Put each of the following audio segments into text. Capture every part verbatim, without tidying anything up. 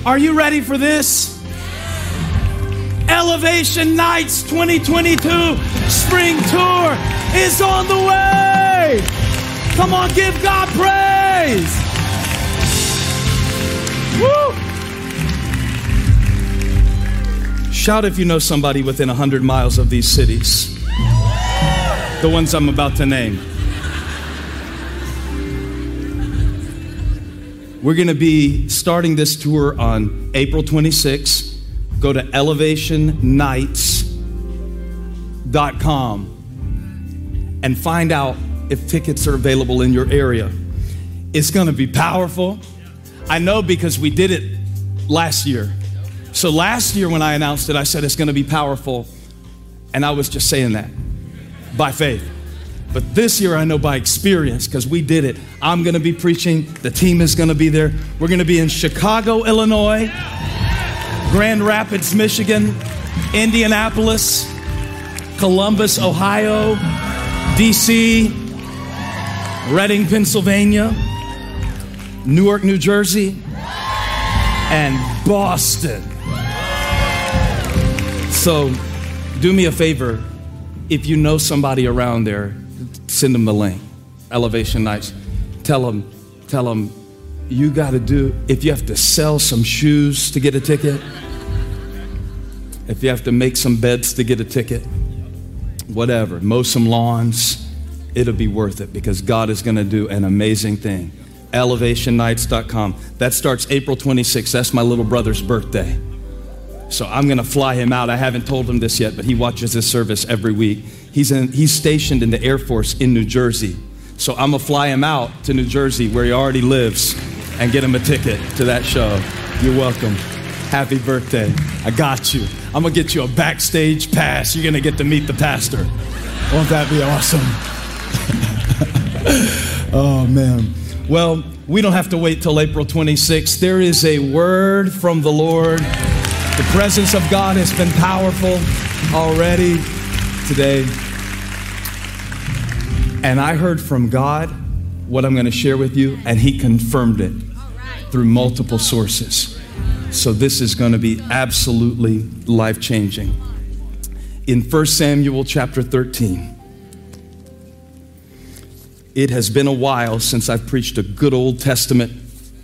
Are you ready for this? Elevation Nights twenty twenty-two Spring Tour is on the way. Come on, give God praise. Woo! Shout if you know somebody within one hundred miles of these cities. The ones I'm about to name. We're going to be starting this tour on April twenty-sixth. Go to elevation nights dot com and find out if tickets are available in your area. It's going to be powerful. I know because we did it last year. So last year when I announced it, I said it's going to be powerful. And I was just saying that by faith. But this year I know by experience because we did it. I'm going to be preaching. The team is going to be there. We're going to be in Chicago, Illinois, Grand Rapids, Michigan, Indianapolis, Columbus, Ohio, D C, Reading, Pennsylvania, Newark, New Jersey, and Boston. So do me a favor. If you know somebody around there, send them the link. Elevation Nights. Tell them, tell them, you got to do, if you have to sell some shoes to get a ticket, if you have to make some beds to get a ticket, whatever, mow some lawns, it'll be worth it because God is going to do an amazing thing. elevation nights dot com. That starts April twenty-sixth. That's my little brother's birthday. So I'm going to fly him out. I haven't told him this yet, but he watches this service every week. He's in, he's stationed in the Air Force in New Jersey. So I'm going to fly him out to New Jersey where he already lives and get him a ticket to that show. You're welcome. Happy birthday. I got you. I'm going to get you a backstage pass. You're going to get to meet the pastor. Won't that be awesome? Oh, man. Well, we don't have to wait till April twenty-sixth. There is a word from the Lord. The presence of God has been powerful already today. And I heard from God what I'm going to share with you, and he confirmed it through multiple sources. So this is going to be absolutely life-changing. In First Samuel chapter thirteen, it has been a while since I've preached a good Old Testament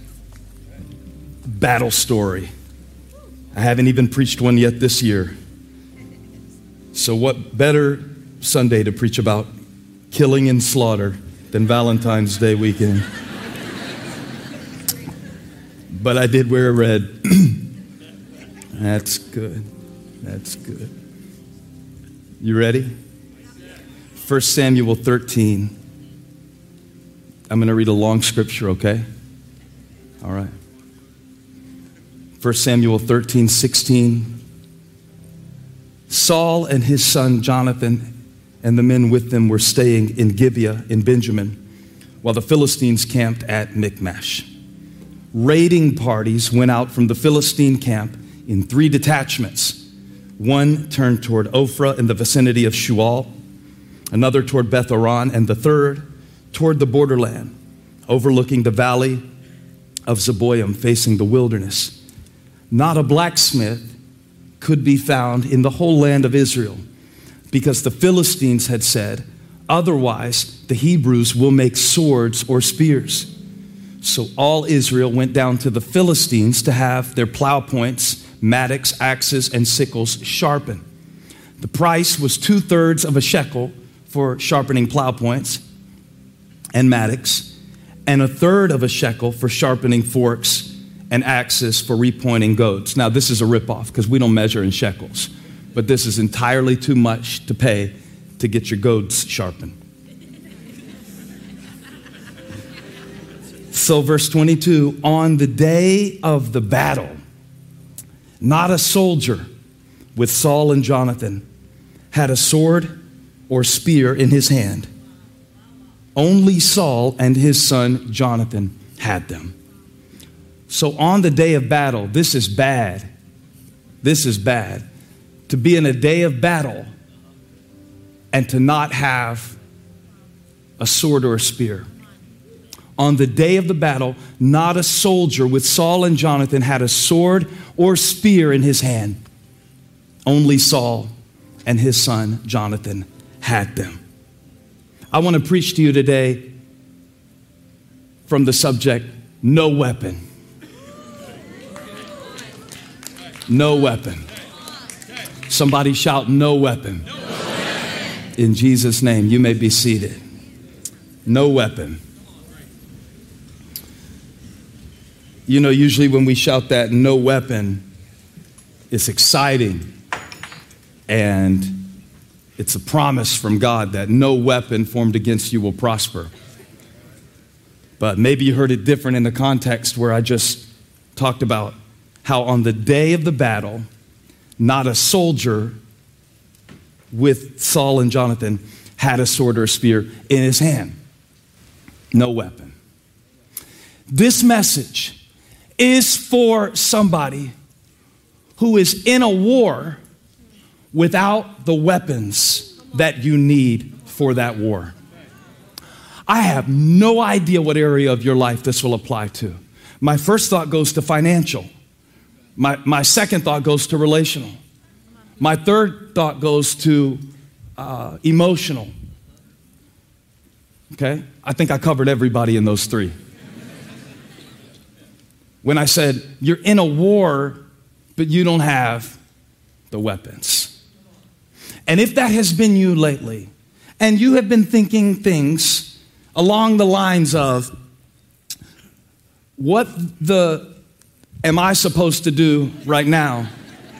battle story. I haven't even preached one yet this year. So what better Sunday to preach about killing and slaughter than Valentine's Day weekend? But I did wear red. That's good. That's good. You ready? First Samuel thirteen. I'm going to read a long scripture, okay? All right. First Samuel thirteen, sixteen. Saul and his son Jonathan and the men with them were staying in Gibeah in Benjamin while the Philistines camped at Michmash. Raiding parties went out from the Philistine camp in three detachments. One turned toward Ophrah in the vicinity of Shual, another toward Beth Horon, and the third toward the borderland, overlooking the valley of Zeboim, facing the wilderness. Not a blacksmith could be found in the whole land of Israel, because the Philistines had said, otherwise the Hebrews will make swords or spears. So all Israel went down to the Philistines to have their plow points, mattocks, axes, and sickles sharpened. The price was two-thirds of a shekel for sharpening plow points and mattocks, and a third of a shekel for sharpening forks and axes for repointing goads. Now, this is a ripoff because we don't measure in shekels, but this is entirely too much to pay to get your goads sharpened. So verse twenty-two, on the day of the battle, not a soldier with Saul and Jonathan had a sword or spear in his hand. Only Saul and his son Jonathan had them. So on the day of battle, this is bad. This is bad. To be in a day of battle and to not have a sword or a spear. On the day of the battle, not a soldier with Saul and Jonathan had a sword or spear in his hand. Only Saul and his son Jonathan had them. I want to preach to you today from the subject, no weapon. No weapon. Somebody shout, no weapon. In Jesus' name, you may be seated. No weapon. You know, usually when we shout that no weapon, it's exciting. And it's a promise from God that no weapon formed against you will prosper. But maybe you heard it different in the context where I just talked about how on the day of the battle, not a soldier with Saul and Jonathan had a sword or a spear in his hand. No weapon. This message is for somebody who is in a war without the weapons that you need for that war. I have no idea what area of your life this will apply to. My first thought goes to financial. My, my second thought goes to relational. My third thought goes to uh, emotional. Okay? I think I covered everybody in those three. When I said, you're in a war, but you don't have the weapons. And if that has been you lately, and you have been thinking things along the lines of, what the am I supposed to do right now?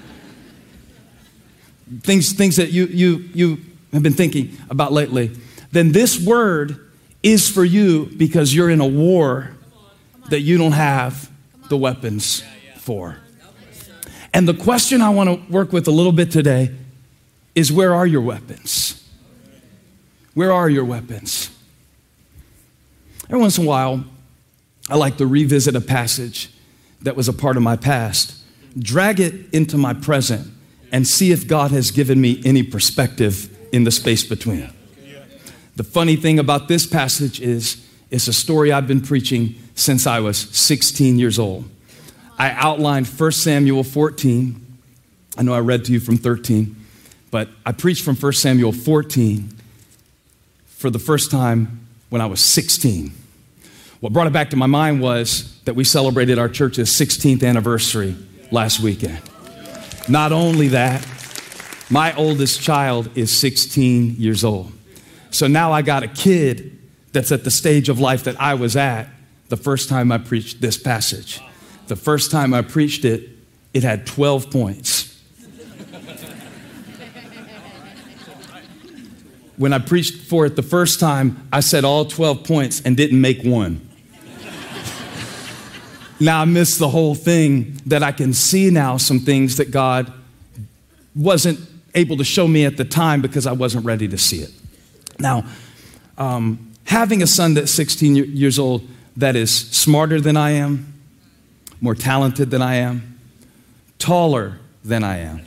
Things, things that you, you, you have been thinking about lately, then this word is for you because you're in a war that you don't have the weapons for. And the question I want to work with a little bit today is, where are your weapons? Where are your weapons? Every once in a while, I like to revisit a passage that was a part of my past, drag it into my present, and see if God has given me any perspective in the space between. The funny thing about this passage is, it's a story I've been preaching since I was sixteen years old. I outlined First Samuel fourteen. I know I read to you from thirteen, but I preached from First Samuel fourteen for the first time when I was sixteen. What brought it back to my mind was that we celebrated our church's sixteenth anniversary last weekend. Not only that, my oldest child is sixteen years old. So now I got a kid that's at the stage of life that I was at the first time I preached this passage. The first time I preached it, it had twelve points. When I preached for it the first time, I said all twelve points and didn't make one. Now I missed the whole thing, that I can see now some things that God wasn't able to show me at the time because I wasn't ready to see it. Now, um, having a son that's sixteen years old that is smarter than I am, more talented than I am, taller than I am.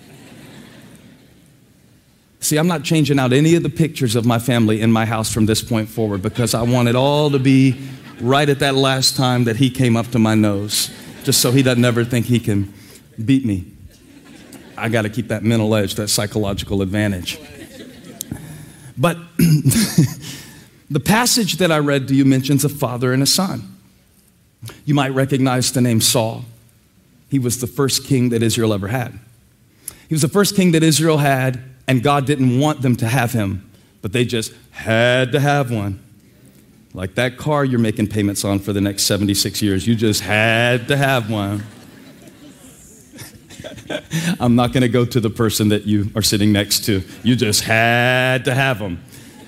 See, I'm not changing out any of the pictures of my family in my house from this point forward because I want it all to be right at that last time that he came up to my nose, just so he doesn't ever think he can beat me. I got to keep that mental edge, that psychological advantage. But the passage that I read to you mentions a father and a son. You might recognize the name Saul. He was the first king that Israel ever had. He was the first king that Israel had, and God didn't want them to have him, but they just had to have one. Like that car you're making payments on for the next seventy-six years. You just had to have one. I'm not going to go to the person that you are sitting next to. You just had to have them.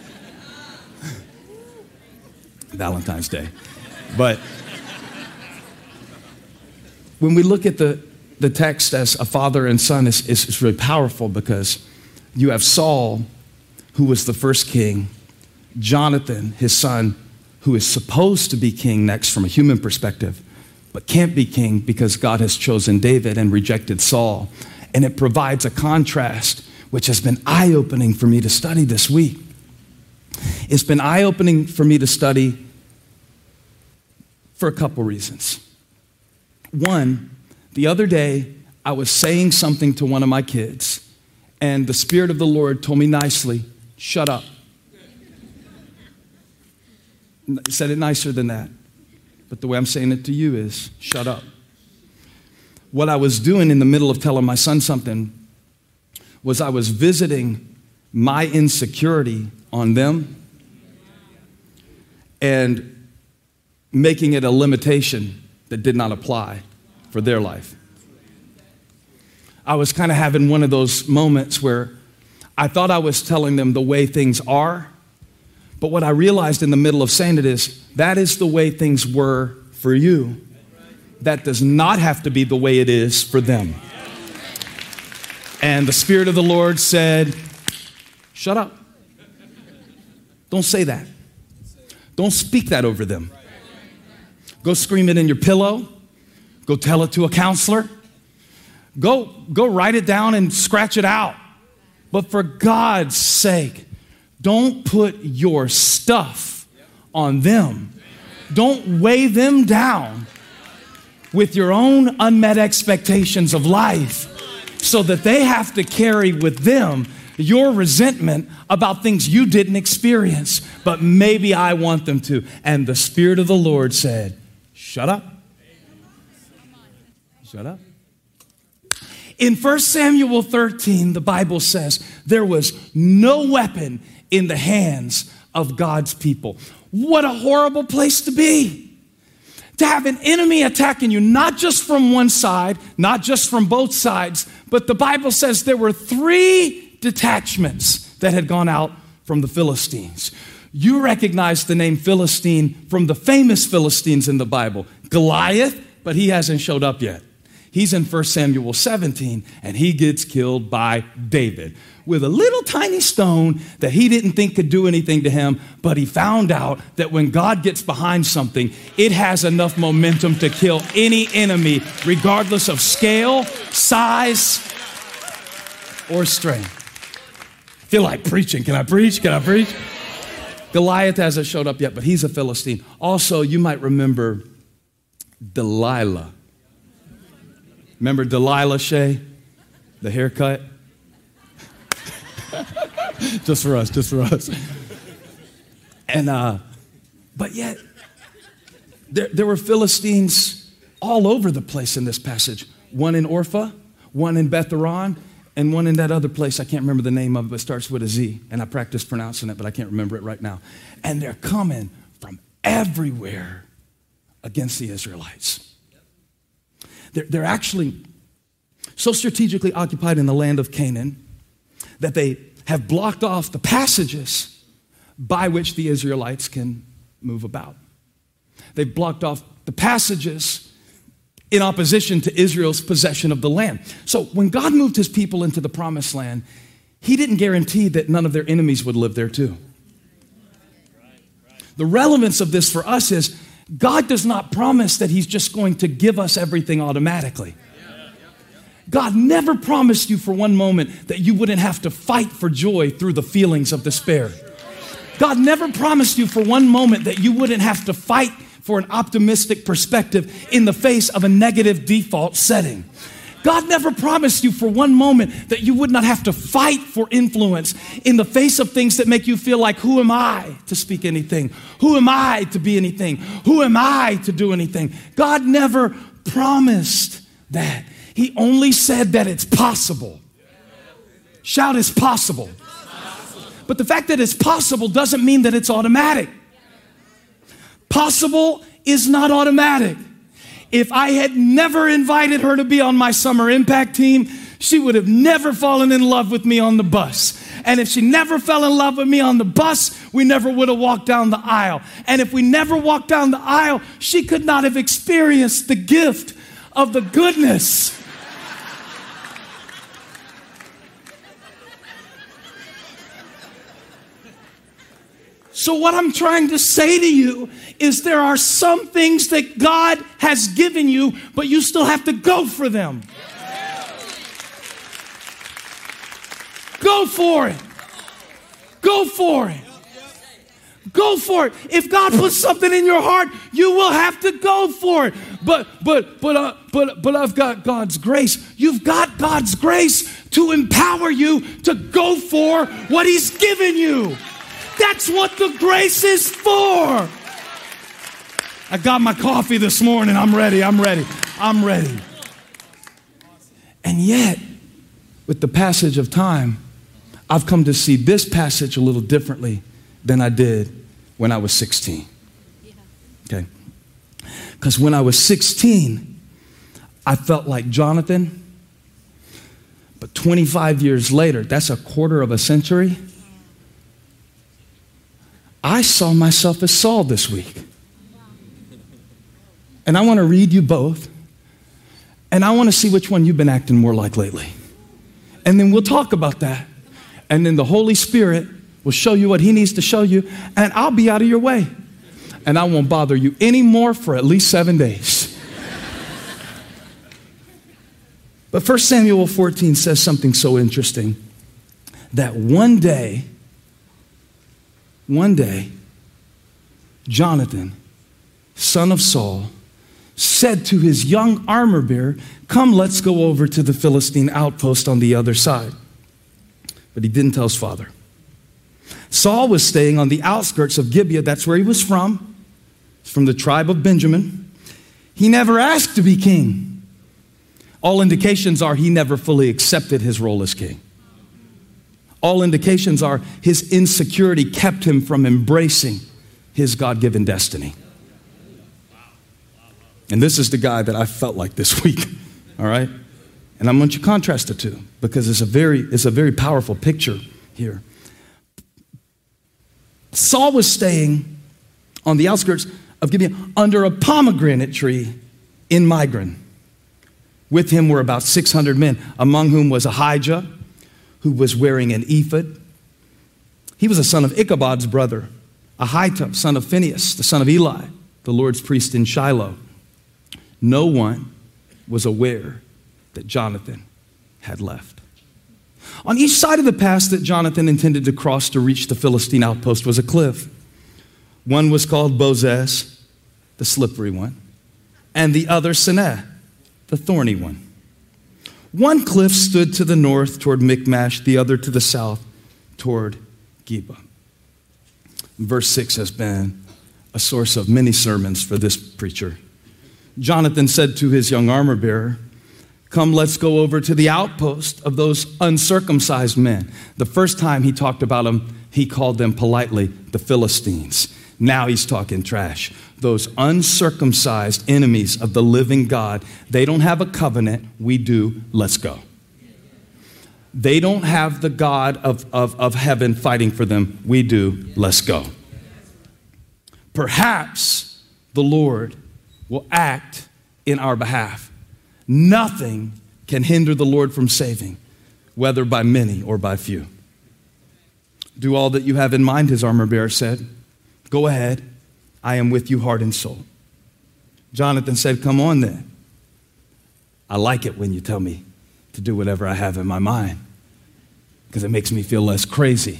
Valentine's Day. But when we look at the, the text as a father and son, it's, it's really powerful because you have Saul, who was the first king, Jonathan, his son, who is supposed to be king next from a human perspective, but can't be king because God has chosen David and rejected Saul. And it provides a contrast, which has been eye-opening for me to study this week. It's been eye-opening for me to study for a couple reasons. One, the other day, I was saying something to one of my kids, and the Spirit of the Lord told me nicely, shut up. He said it nicer than that, but the way I'm saying it to you is, shut up. What I was doing in the middle of telling my son something was I was visiting my insecurity on them and making it a limitation that did not apply for their life. I was kind of having one of those moments where I thought I was telling them the way things are, but what I realized in the middle of saying it is, that is the way things were for you. That does not have to be the way it is for them. And the Spirit of the Lord said, shut up. Don't say that. Don't speak that over them. Go scream it in your pillow. Go tell it to a counselor. Go, go write it down and scratch it out. But for God's sake, don't put your stuff on them. Don't weigh them down with your own unmet expectations of life so that they have to carry with them your resentment about things you didn't experience, but maybe I want them to. And the Spirit of the Lord said, shut up. Shut up. In First Samuel thirteen, the Bible says there was no weapon in the hands of God's people. What a horrible place to be. To have an enemy attacking you, not just from one side, not just from both sides, but the Bible says there were three detachments that had gone out from the Philistines. You recognize the name Philistine from the famous Philistines in the Bible. Goliath, but he hasn't showed up yet. He's in First Samuel seventeen, and he gets killed by David with a little tiny stone that he didn't think could do anything to him, but he found out that when God gets behind something, it has enough momentum to kill any enemy, regardless of scale, size, or strength. I feel like preaching. Can I preach? Can I preach? Goliath hasn't showed up yet, but he's a Philistine. Also, you might remember Delilah. Remember Delilah Shay? The haircut? Just for us, just for us. And, uh, but yet, there, there were Philistines all over the place in this passage. One in Orpha, one in Beth-horon, and one in that other place. I can't remember the name of it, but it starts with a Z. And I practiced pronouncing it, but I can't remember it right now. And they're coming from everywhere against the Israelites. They're, they're actually so strategically occupied in the land of Canaan that they have blocked off the passages by which the Israelites can move about. They've blocked off the passages in opposition to Israel's possession of the land. So when God moved his people into the promised land, he didn't guarantee that none of their enemies would live there too. The relevance of this for us is God does not promise that he's just going to give us everything automatically. God never promised you for one moment that you wouldn't have to fight for joy through the feelings of despair. God never promised you for one moment that you wouldn't have to fight for an optimistic perspective in the face of a negative default setting. God never promised you for one moment that you would not have to fight for influence in the face of things that make you feel like, who am I to speak anything? Who am I to be anything? Who am I to do anything? God never promised that. He only said that it's possible. Shout, it's possible. But the fact that it's possible doesn't mean that it's automatic. Possible is not automatic. If I had never invited her to be on my summer impact team, she would have never fallen in love with me on the bus. And if she never fell in love with me on the bus, we never would have walked down the aisle. And if we never walked down the aisle, she could not have experienced the gift of the goodness. So what I'm trying to say to you is there are some things that God has given you, but you still have to go for them. Go for it. Go for it. Go for it. If God puts something in your heart, you will have to go for it. But but but uh, but but I've got God's grace. You've got God's grace to empower you to go for what He's given you. That's what the grace is for. I got my coffee this morning. I'm ready. I'm ready. I'm ready. And yet, with the passage of time, I've come to see this passage a little differently than I did when I was sixteen. Okay? Because when I was sixteen, I felt like Jonathan, but twenty-five years later, that's a quarter of a century, I saw myself as Saul this week. And I want to read you both, and I want to see which one you've been acting more like lately. And then we'll talk about that. And then the Holy Spirit will show you what He needs to show you, and I'll be out of your way. And I won't bother you anymore for at least seven days. But First Samuel fourteen says something so interesting, that one day, one day, Jonathan, son of Saul, said to his young armor bearer, come, let's go over to the Philistine outpost on the other side. But he didn't tell his father. Saul was staying on the outskirts of Gibeah. That's where he was from. He's from the tribe of Benjamin. He never asked to be king. All indications are he never fully accepted his role as king. All indications are his insecurity kept him from embracing his God-given destiny. And this is the guy that I felt like this week, all right? And I want you to contrast the two because it's a very, it's a very powerful picture here. Saul was staying on the outskirts of Gibeah under a pomegranate tree in Migron. With him were about six hundred men, among whom was Ahijah, who was wearing an ephod. He was a son of Ichabod's brother, Ahitub, son of Phinehas, the son of Eli, the Lord's priest in Shiloh. No one was aware that Jonathan had left. On each side of the pass that Jonathan intended to cross to reach the Philistine outpost was a cliff. One was called Bozez, the slippery one, and the other Seneh, the thorny one. One cliff stood to the north toward Michmash, the other to the south toward Geba. Verse six has been a source of many sermons for this preacher. Jonathan said to his young armor bearer, come, let's go over to the outpost of those uncircumcised men. The first time he talked about them, he called them politely the Philistines. Now he's talking trash. Those uncircumcised enemies of the living God, they don't have a covenant. We do. Let's go. They don't have the God of, of, of heaven fighting for them. We do. Let's go. Perhaps the Lord will act in our behalf. Nothing can hinder the Lord from saving, whether by many or by few. Do all that you have in mind, his armor bearer said. Go ahead. I am with you heart and soul. Jonathan said, come on then. I like it when you tell me to do whatever I have in my mind because it makes me feel less crazy.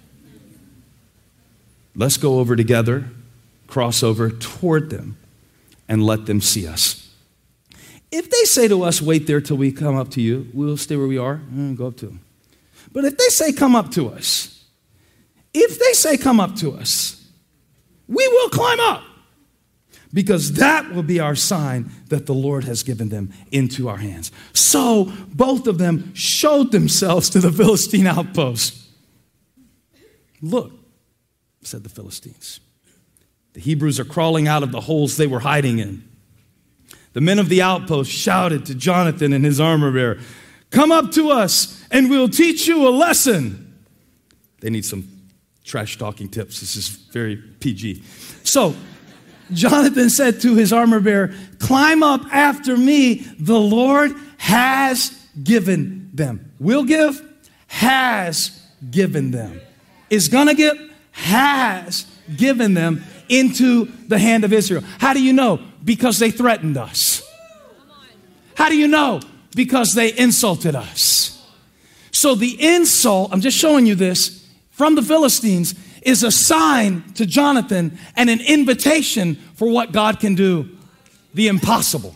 Let's go over together, cross over toward them, and let them see us. If they say to us, wait there till we come up to you, we'll stay where we are and go up to them. But if they say, come up to us, if they say, come up to us, we will climb up, because that will be our sign that the Lord has given them into our hands. So both of them showed themselves to the Philistine outpost. Look, said the Philistines. The Hebrews are crawling out of the holes they were hiding in. The men of the outpost shouted to Jonathan and his armor bearer, come up to us and we'll teach you a lesson. They need some trash talking tips. This is very P G. So Jonathan said to his armor bearer, climb up after me. The Lord has given them. Will give, has given them. Is gonna give, has given them into the hand of Israel. How do you know? Because they threatened us. How do you know? Because they insulted us. So the insult, I'm just showing you this, from the Philistines is a sign to Jonathan and an invitation for what God can do, the impossible.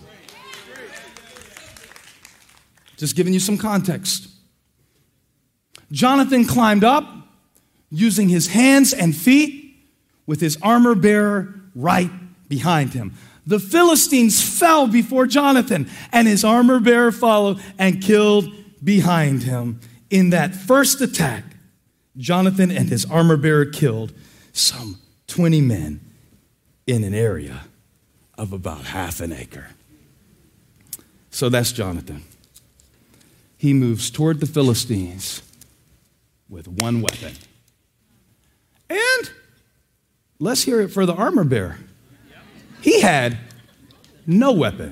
Just giving you some context. Jonathan climbed up using his hands and feet with his armor bearer right behind him. The Philistines fell before Jonathan, and his armor bearer followed and killed behind him. In that first attack, Jonathan and his armor bearer killed some twenty men in an area of about half an acre. So that's Jonathan. He moves toward the Philistines with one weapon. And let's hear it for the armor bearer. He had no weapon.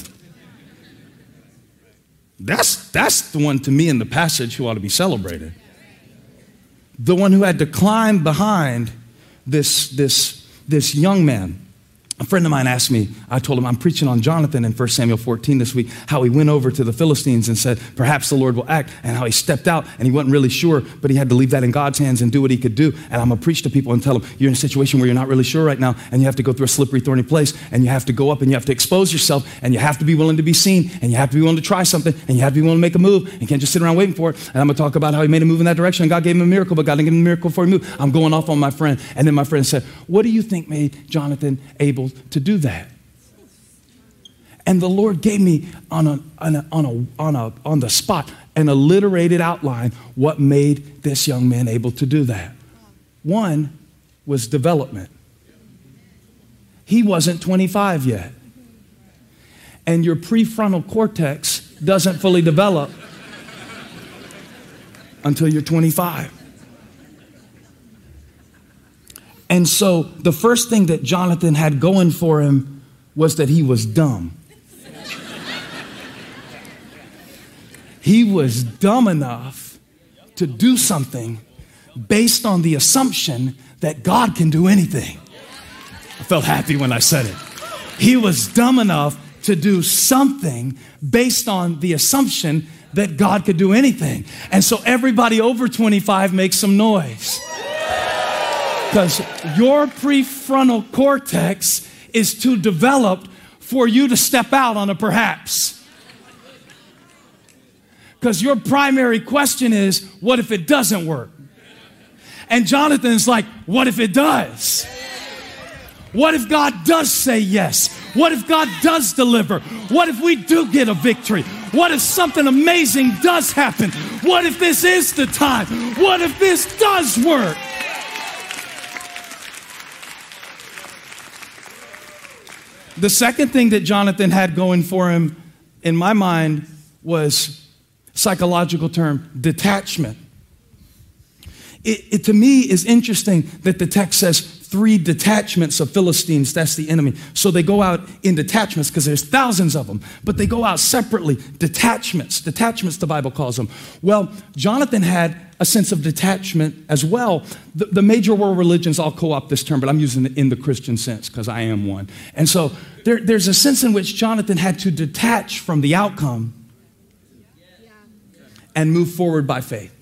That's, that's the one to me in the passage who ought to be celebrated. The one who had to climb behind this, this, this young man. A friend of mine asked me, I told him I'm preaching on Jonathan in First Samuel fourteen this week, how he went over to the Philistines and said, perhaps the Lord will act, and how he stepped out and he wasn't really sure, but he had to leave that in God's hands and do what he could do. And I'm going to preach to people and tell them, you're in a situation where you're not really sure right now, and you have to go through a slippery, thorny place, and you have to go up and you have to expose yourself, and you have to be willing to be seen, and you have to be willing to try something, and you have to be willing to make a move, and you can't just sit around waiting for it. And I'm going to talk about how he made a move in that direction, and God gave him a miracle, but God didn't give him a miracle before he moved. I'm going off on my friend. And then my friend said, what do you think made Jonathan able to do that? And the Lord gave me on a, on a, on a, on a, on the spot an alliterated outline what made this young man able to do that. One was development. He wasn't twenty-five yet. And your prefrontal cortex doesn't fully develop until you're twenty-five. And so the first thing that Jonathan had going for him was that he was dumb. He was dumb enough to do something based on the assumption that God can do anything. I felt happy when I said it. He was dumb enough to do something based on the assumption that God could do anything. And so everybody over twenty-five makes some noise. Because your prefrontal cortex is too developed for you to step out on a perhaps. Because your primary question is, what if it doesn't work? And Jonathan's like, what if it does? What if God does say yes? What if God does deliver? What if we do get a victory? What if something amazing does happen? What if this is the time? What if this does work? The second thing that Jonathan had going for him, in my mind, was psychological term, detachment. It, it to me is interesting that the text says three detachments of Philistines, that's the enemy. So they go out in detachments because there's thousands of them, but they go out separately, detachments. Detachments, the Bible calls them. Well, Jonathan had a sense of detachment as well. The, the major world religions all co-opt this term, but I'm using it in the Christian sense because I am one. And so there, there's a sense in which Jonathan had to detach from the outcome and move forward by faith.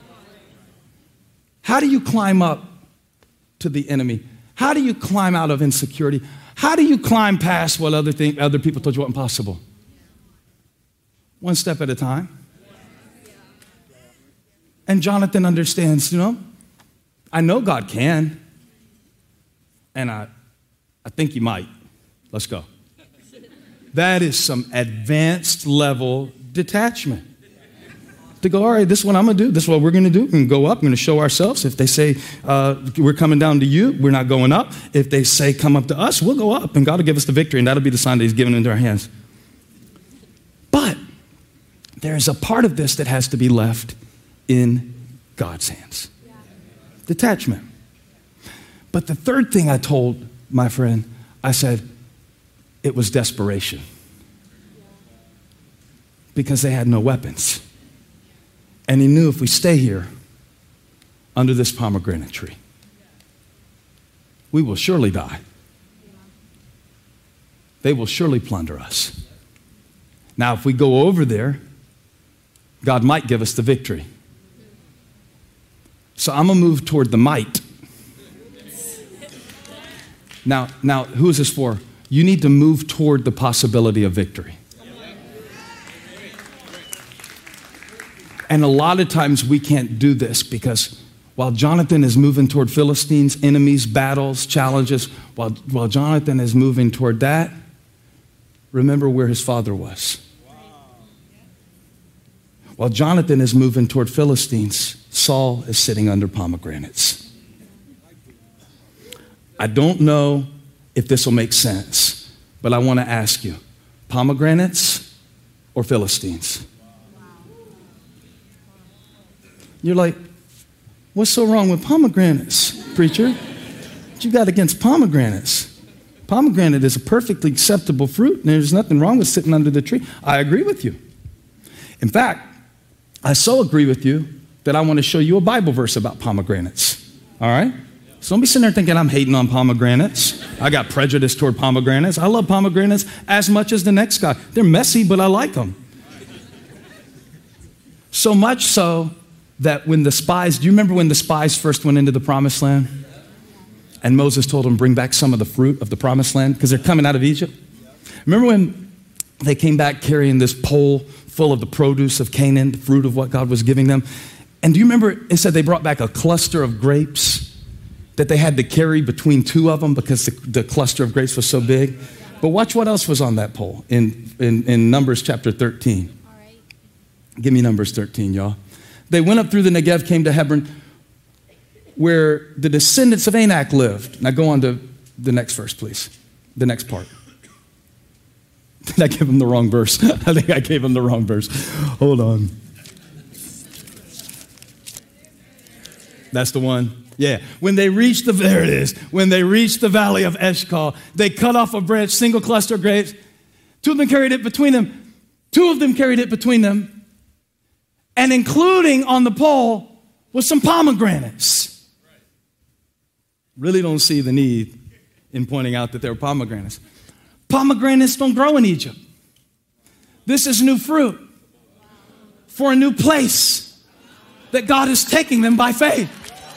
How do you climb up to the enemy? How do you climb out of insecurity? How do you climb past what other thing, other people told you was impossible? One step at a time. And Jonathan understands, you know, I know God can, and I, I think he might. Let's go. That is some advanced level detachment. To go, all right, this is what I'm going to do. This is what we're going to do. We're going to go up. We're going to show ourselves. If they say uh, we're coming down to you, we're not going up. If they say come up to us, we'll go up. And God will give us the victory. And that'll be the sign that he's given into our hands. But there's a part of this that has to be left in God's hands. Yeah. Detachment. But the third thing I told my friend, I said, it was desperation. Because they had no weapons. And he knew if we stay here under this pomegranate tree, we will surely die. They will surely plunder us. Now, if we go over there, God might give us the victory. So I'm going to move toward the might Now, now, who is this for? You need to move toward the possibility of victory. And a lot of times we can't do this because while Jonathan is moving toward Philistines, enemies, battles, challenges, while, while Jonathan is moving toward that, remember where his father was. While Jonathan is moving toward Philistines, Saul is sitting under pomegranates. I don't know if this will make sense, but I want to ask you, pomegranates or Philistines? You're like, what's so wrong with pomegranates, preacher? What you got against pomegranates? Pomegranate is a perfectly acceptable fruit, and there's nothing wrong with sitting under the tree. I agree with you. In fact, I so agree with you that I want to show you a Bible verse about pomegranates. All right? So don't be sitting there thinking I'm hating on pomegranates. I got prejudice toward pomegranates. I love pomegranates as much as the next guy. They're messy, but I like them. So much so that when the spies, do you remember when the spies first went into the promised land? And Moses told them, bring back some of the fruit of the promised land because they're coming out of Egypt. Remember when they came back carrying this pole full of the produce of Canaan, the fruit of what God was giving them? And do you remember it said they brought back a cluster of grapes that they had to carry between two of them because the, the cluster of grapes was so big? But watch what else was on that pole in, in, in Numbers chapter thirteen. All right. Give me Numbers thirteen, y'all. They went up through the Negev, came to Hebron, where the descendants of Anak lived. Now go on to the next verse, please. The next part. Did I give him the wrong verse? I think I gave him the wrong verse. Hold on. That's the one. Yeah. When they reached the, there it is. When they reached the valley of Eshcol, they cut off a branch, single cluster of grapes. Two of them carried it between them. Two of them carried it between them. And including on the pole was some pomegranates. Really don't see the need in pointing out that they were pomegranates. Pomegranates don't grow in Egypt. This is new fruit for a new place that God is taking them by faith.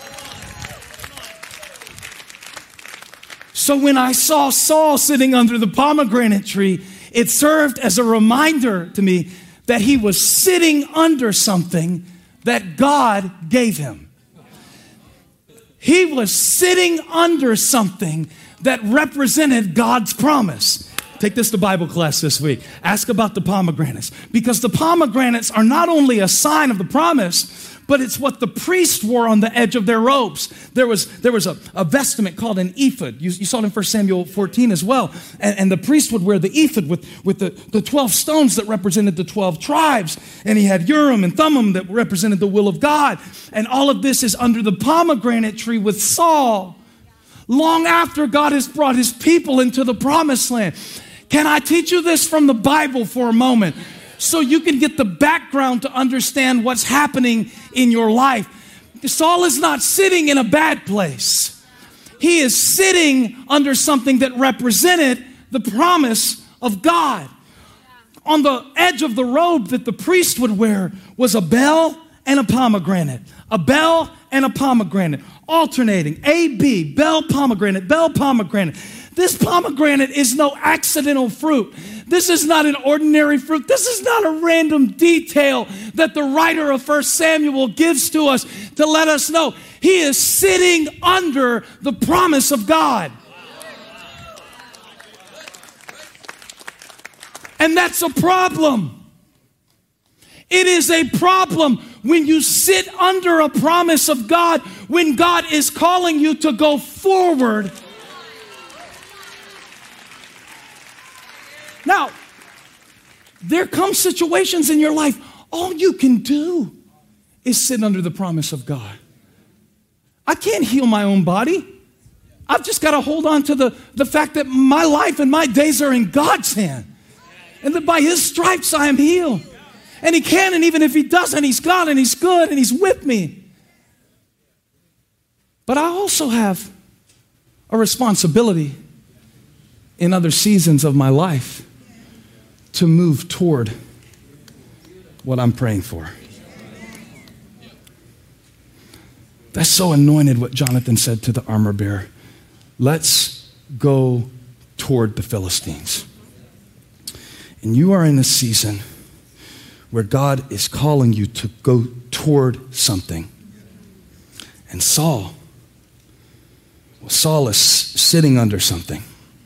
So when I saw Saul sitting under the pomegranate tree, it served as a reminder to me that he was sitting under something that God gave him. He was sitting under something that represented God's promise. Take this to Bible class this week. Ask about the pomegranates. Because the pomegranates are not only a sign of the promise, but it's what the priest wore on the edge of their robes. There was, there was a, a vestment called an ephod. You, you saw it in First Samuel fourteen as well. And, and the priest would wear the ephod with, with the, the twelve stones that represented the twelve tribes. And he had Urim and Thummim that represented the will of God. And all of this is under the pomegranate tree with Saul, long after God has brought his people into the promised land. Can I teach you this from the Bible for a moment, so you can get the background to understand what's happening in your life? Saul is not sitting in a bad place. He is sitting under something that represented the promise of God. On the edge of the robe that the priest would wear was a bell and a pomegranate. A bell and a pomegranate, alternating. A, B, bell, pomegranate, bell, pomegranate. This pomegranate is no accidental fruit. This is not an ordinary fruit. This is not a random detail that the writer of First Samuel gives to us to let us know he is sitting under the promise of God. And that's a problem. It is a problem when you sit under a promise of God, when God is calling you to go forward. Now, there come situations in your life, all you can do is sit under the promise of God. I can't heal my own body. I've just got to hold on to the, the fact that my life and my days are in God's hand. And that by his stripes I am healed. And he can, and even if he doesn't, he's God and he's good and he's with me. But I also have a responsibility in other seasons of my life to move toward what I'm praying for. That's so anointed what Jonathan said to the armor bearer. Let's go toward the Philistines. And you are in a season where God is calling you to go toward something. And Saul, well, Saul is sitting under something.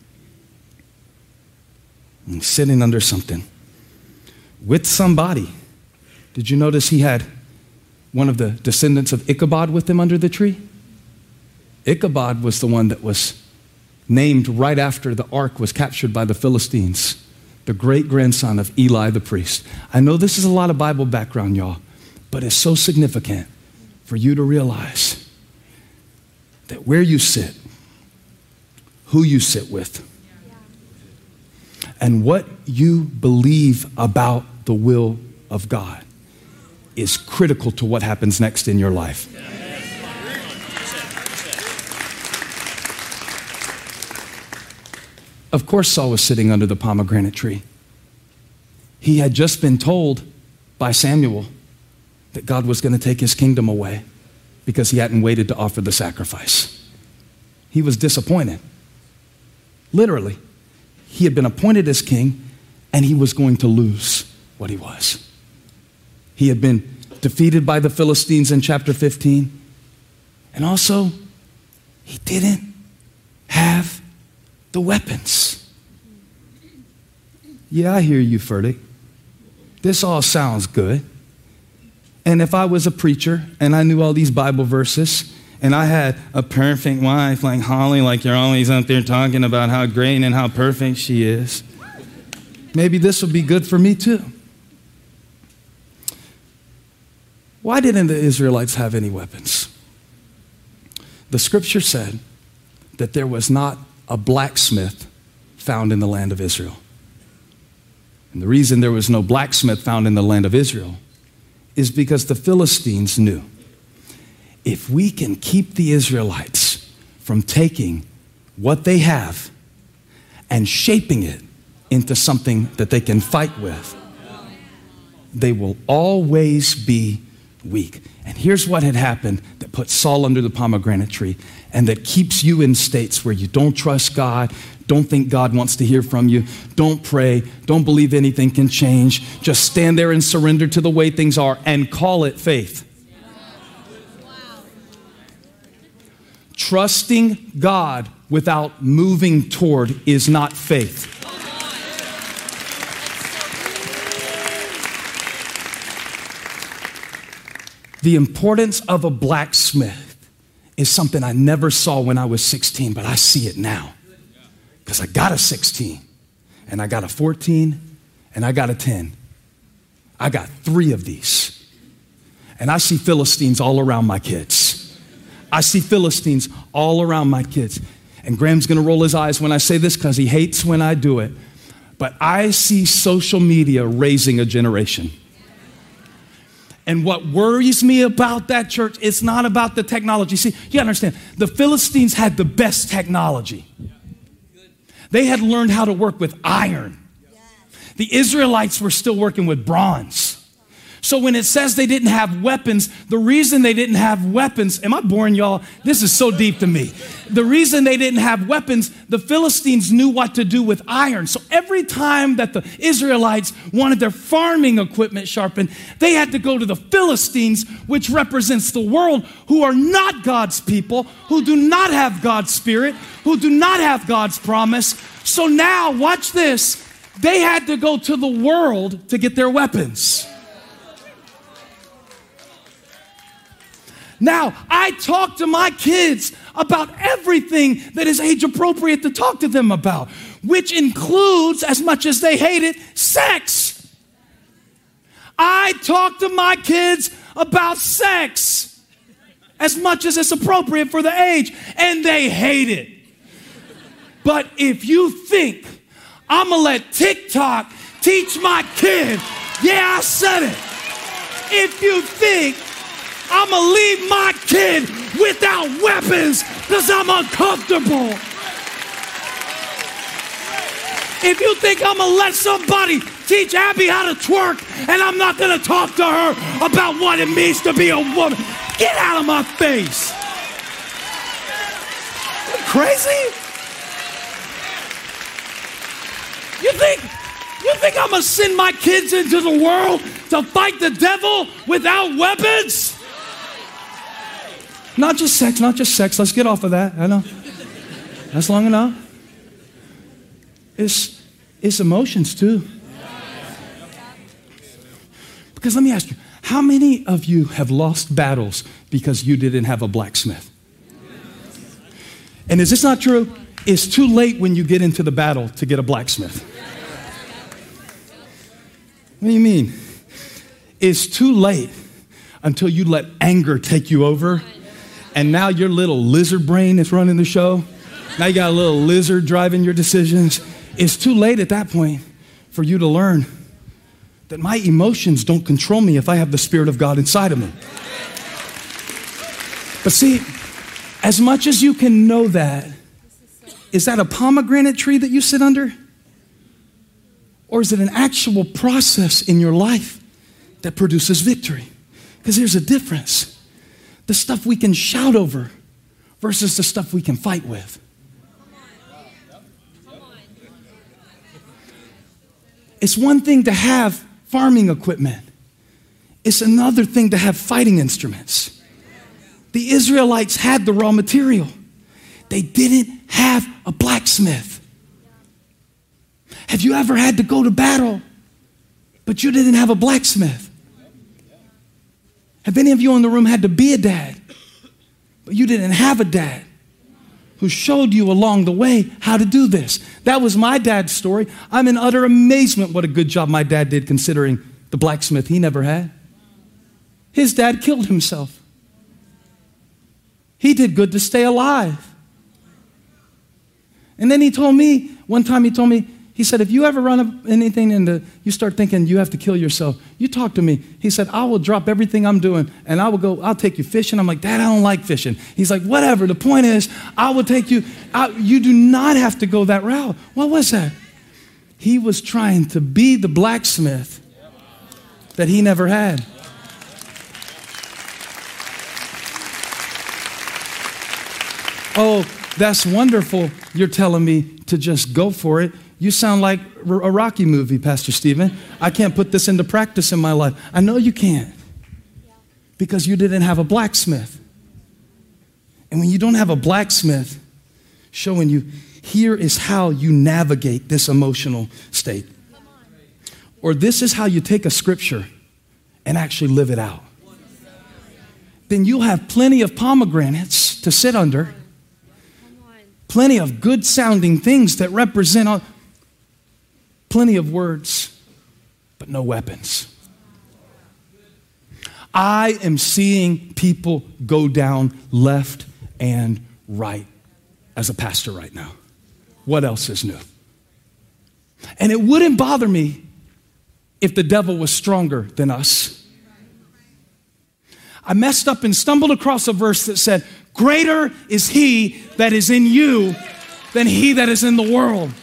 He's sitting under something with somebody. Did you notice he had one of the descendants of Ichabod with him under the tree? Ichabod was the one that was named right after the ark was captured by the Philistines, the great-grandson of Eli the priest. I know this is a lot of Bible background, y'all, but it's so significant for you to realize that where you sit, who you sit with, and what you believe about the will of God is critical to what happens next in your life. Of course, Saul was sitting under the pomegranate tree. He had just been told by Samuel that God was going to take his kingdom away because he hadn't waited to offer the sacrifice. He was disappointed. Literally, he had been appointed as king and he was going to lose what he was. He had been defeated by the Philistines in chapter fifteen. And also, he didn't have the weapons. Yeah, I hear you, Furtick. This all sounds good. And if I was a preacher and I knew all these Bible verses and I had a perfect wife like Holly, like you're always out there talking about how great and how perfect she is, maybe this would be good for me too. Why didn't the Israelites have any weapons? The scripture said that there was not a blacksmith found in the land of Israel. And the reason there was no blacksmith found in the land of Israel is because the Philistines knew if we can keep the Israelites from taking what they have and shaping it into something that they can fight with, they will always be weak. And here's what had happened that put Saul under the pomegranate tree and that keeps you in states where you don't trust God, don't think God wants to hear from you, don't pray, don't believe anything can change. Just stand there and surrender to the way things are and call it faith. Wow. Trusting God without moving toward is not faith. The importance of a blacksmith is something I never saw when I was sixteen, but I see it now. Because I got a sixteen, and I got a fourteen, and I got a ten. I got three of these. And I see Philistines all around my kids. I see Philistines all around my kids. And Graham's going to roll his eyes when I say this because he hates when I do it. But I see social media raising a generation. And what worries me about that, church, it's not about the technology. See, you understand, the Philistines had the best technology. They had learned how to work with iron. The Israelites were still working with bronze. So when it says they didn't have weapons, the reason they didn't have weapons, am I boring y'all? This is so deep to me. The reason they didn't have weapons, the Philistines knew what to do with iron. So every time that the Israelites wanted their farming equipment sharpened, they had to go to the Philistines, which represents the world, who are not God's people, who do not have God's spirit, who do not have God's promise. So now, watch this. They had to go to the world to get their weapons. Now, I talk to my kids about everything that is age appropriate to talk to them about, which includes, as much as they hate it, sex. I talk to my kids about sex as much as it's appropriate for the age, and they hate it. But if you think I'm gonna let TikTok teach my kid, yeah, I said it. If you think I'm going to leave my kid without weapons because I'm uncomfortable. If you think I'm going to let somebody teach Abby how to twerk and I'm not going to talk to her about what it means to be a woman, get out of my face. Are you crazy? You think, you think I'm going to send my kids into the world to fight the devil without weapons? Not just sex, not just sex. Let's get off of that. I know. That's long enough. It's, it's emotions too. Because let me ask you, how many of you have lost battles because you didn't have a blacksmith? And is this not true? It's too late when you get into the battle to get a blacksmith. What do you mean? It's too late until you let anger take you over. And now your little lizard brain is running the show. Now you got a little lizard driving your decisions. It's too late at that point for you to learn that my emotions don't control me if I have the Spirit of God inside of me. But see, as much as you can know that, is that a pomegranate tree that you sit under? Or is it an actual process in your life that produces victory? Because there's a difference. The stuff we can shout over versus the stuff we can fight with. It's one thing to have farming equipment. It's another thing to have fighting instruments. The Israelites had the raw material. They didn't have a blacksmith. Have you ever had to go to battle, but you didn't have a blacksmith? Have any of you in the room had to be a dad, but you didn't have a dad who showed you along the way how to do this? That was my dad's story. I'm in utter amazement what a good job my dad did considering the blacksmith he never had. His dad killed himself. He did good to stay alive. And then he told me, one time he told me, he said, if you ever run up anything and the, you start thinking you have to kill yourself, you talk to me. He said, I will drop everything I'm doing and I will go, I'll take you fishing. I'm like, Dad, I don't like fishing. He's like, whatever. The point is, I will take you. I, you do not have to go that route. What was that? He was trying to be the blacksmith that he never had. Oh, that's wonderful. You're telling me to just go for it. You sound like a Rocky movie, Pastor Stephen. I can't put this into practice in my life. I know you can't because you didn't have a blacksmith. And when you don't have a blacksmith showing you, here is how you navigate this emotional state. Or this is how you take a scripture and actually live it out. Then you'll have plenty of pomegranates to sit under. Plenty of good sounding things that represent all, plenty of words, but no weapons. I am seeing people go down left and right as a pastor right now. What else is new? And it wouldn't bother me if the devil was stronger than us. I messed up and stumbled across a verse that said, greater is he that is in you than he that is in the world.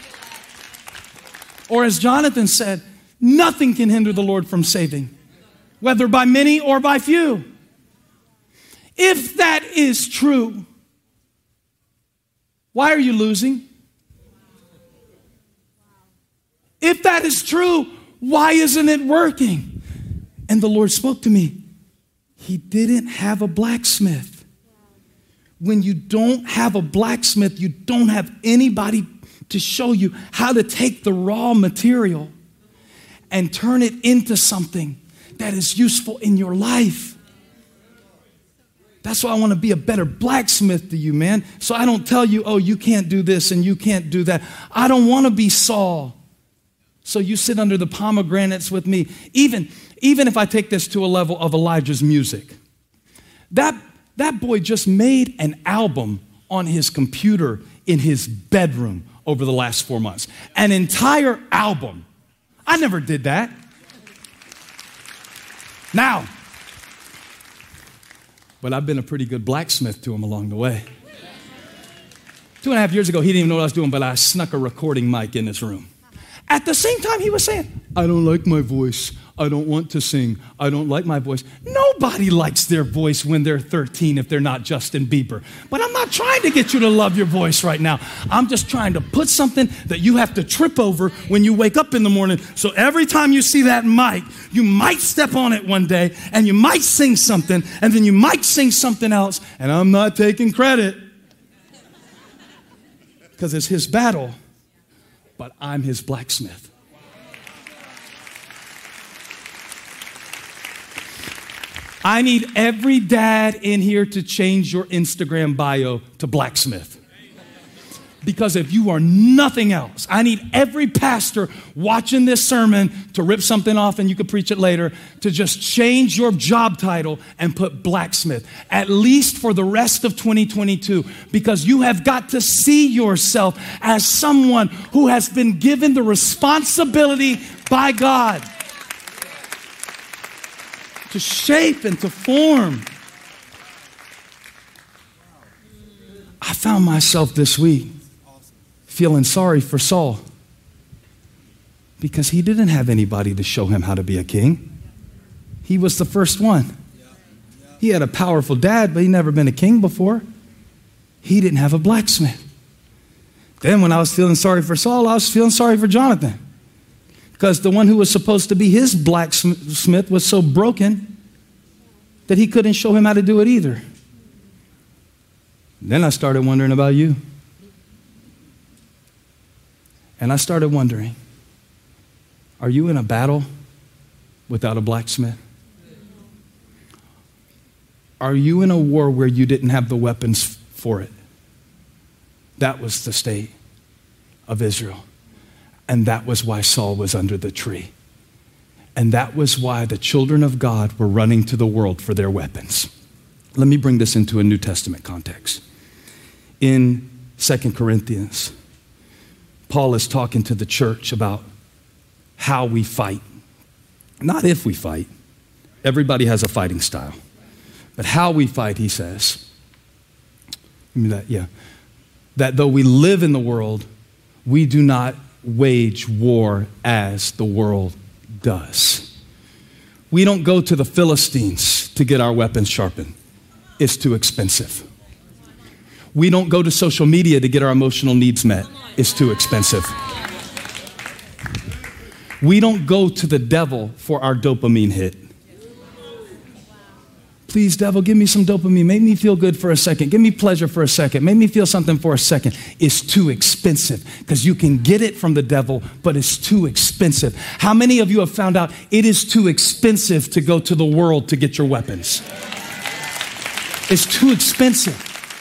Or as Jonathan said, nothing can hinder the Lord from saving, whether by many or by few. If that is true, why are you losing? If that is true, why isn't it working? And the Lord spoke to me. He didn't have a blacksmith. When you don't have a blacksmith, you don't have anybody to show you how to take the raw material and turn it into something that is useful in your life. That's why I want to be a better blacksmith to you, man. So I don't tell you, oh, you can't do this and you can't do that. I don't want to be Saul. So you sit under the pomegranates with me. Even, even if I take this to a level of Elijah's music. That, that boy just made an album on his computer in his bedroom over the last four months. An entire album. I never did that. Now, but I've been a pretty good blacksmith to him along the way. Two and a half years ago, he didn't even know what I was doing, but I snuck a recording mic in this room. At the same time, he was saying, I don't like my voice. I don't want to sing. I don't like my voice. Nobody likes their voice when they're thirteen if they're not Justin Bieber. But I'm not trying to get you to love your voice right now. I'm just trying to put something that you have to trip over when you wake up in the morning. So every time you see that mic, you might step on it one day and you might sing something and then you might sing something else. And I'm not taking credit because it's his battle, but I'm his blacksmith. I need every dad in here to change your Instagram bio to blacksmith. Because if you are nothing else, I need every pastor watching this sermon to rip something off, and you could preach it later, to just change your job title and put blacksmith, at least for the rest of twenty twenty-two, because you have got to see yourself as someone who has been given the responsibility by God to shape and to form. I found myself this week feeling sorry for Saul because he didn't have anybody to show him how to be a king. He was the first one. He had a powerful dad, but he'd never been a king before. He didn't have a blacksmith. Then when I was feeling sorry for Saul, I was feeling sorry for Jonathan. Because the one who was supposed to be his blacksmith was so broken that he couldn't show him how to do it either. Then I started wondering about you. And I started wondering, are you in a battle without a blacksmith? Are you in a war where you didn't have the weapons for it? That was the state of Israel. And that was why Saul was under the tree. And that was why the children of God were running to the world for their weapons. Let me bring this into a New Testament context. In Second Corinthians, Paul is talking to the church about how we fight. Not if we fight. Everybody has a fighting style. But how we fight, he says. Give me that, yeah. That though we live in the world, we do not wage war as the world does. We don't go to the Philistines to get our weapons sharpened. It's too expensive. We don't go to social media to get our emotional needs met. It's too expensive. We don't go to the devil for our dopamine hit. Please, devil, give me some dopamine. Make me feel good for a second. Give me pleasure for a second. Make me feel something for a second. It's too expensive because you can get it from the devil, but it's too expensive. How many of you have found out it is too expensive to go to the world to get your weapons? It's too expensive.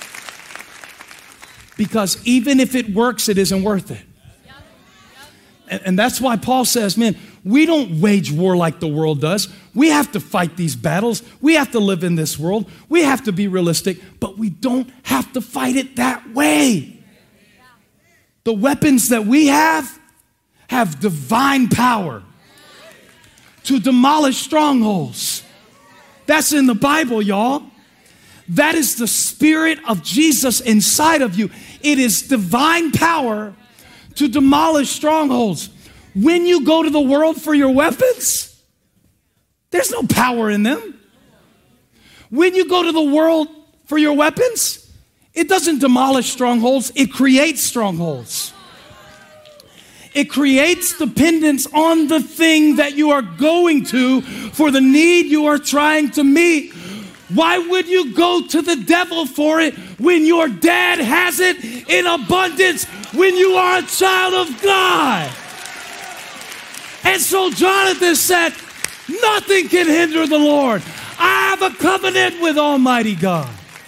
Because even if it works, it isn't worth it. And, and that's why Paul says, man, we don't wage war like the world does. We have to fight these battles. We have to live in this world. We have to be realistic, but we don't have to fight it that way. The weapons that we have have divine power to demolish strongholds. That's in the Bible, y'all. That is the Spirit of Jesus inside of you. It is divine power to demolish strongholds. When you go to the world for your weapons, there's no power in them. When you go to the world for your weapons, it doesn't demolish strongholds, it creates strongholds. It creates dependence on the thing that you are going to for the need you are trying to meet. Why would you go to the devil for it when your dad has it in abundance when you are a child of God? And so Jonathan said, nothing can hinder the Lord. I have a covenant with Almighty God.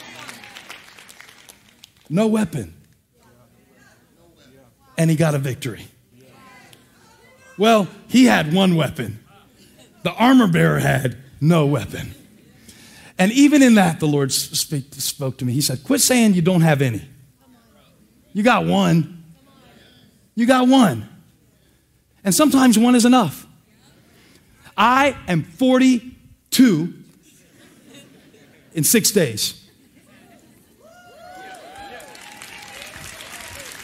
No weapon. And he got a victory. Well, he had one weapon. The armor bearer had no weapon. And even in that, the Lord speak, spoke to me. He said, quit saying you don't have any. You got one. You got one. And sometimes one is enough. I am forty-two in six days.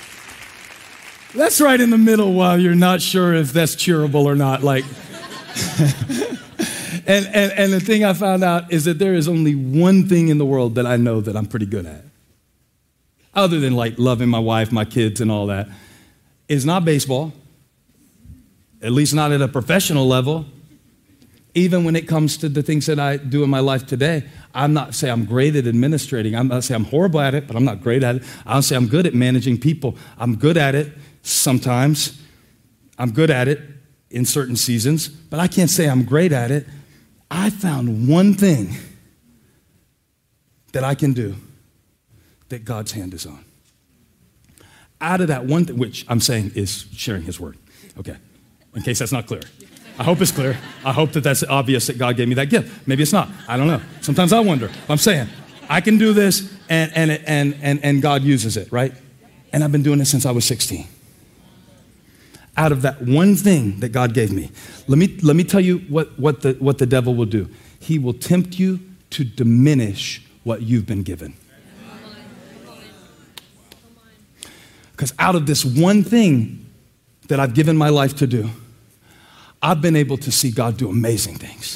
That's right in the middle while you're not sure if that's cheerable or not. Like, and, and, and the thing I found out is that there is only one thing in the world that I know that I'm pretty good at, other than like loving my wife, my kids, and all that. It's not baseball, at least not at a professional level. Even when it comes to the things that I do in my life today, I'm not saying I'm great at administrating. I'm not saying I'm horrible at it, but I'm not great at it. I don't say I'm good at managing people. I'm good at it sometimes. I'm good at it in certain seasons, but I can't say I'm great at it. I found one thing that I can do that God's hand is on. Out of that one thing, which I'm saying is sharing his word. Okay, in case that's not clear. I hope it's clear. I hope that that's obvious that God gave me that gift. Maybe it's not. I don't know. Sometimes I wonder. I'm saying I can do this, and and and and and God uses it, right? And I've been doing it since I was sixteen. Out of that one thing that God gave me, let me let me tell you what what the what the devil will do. He will tempt you to diminish what you've been given. Because out of this one thing that I've given my life to do, I've been able to see God do amazing things.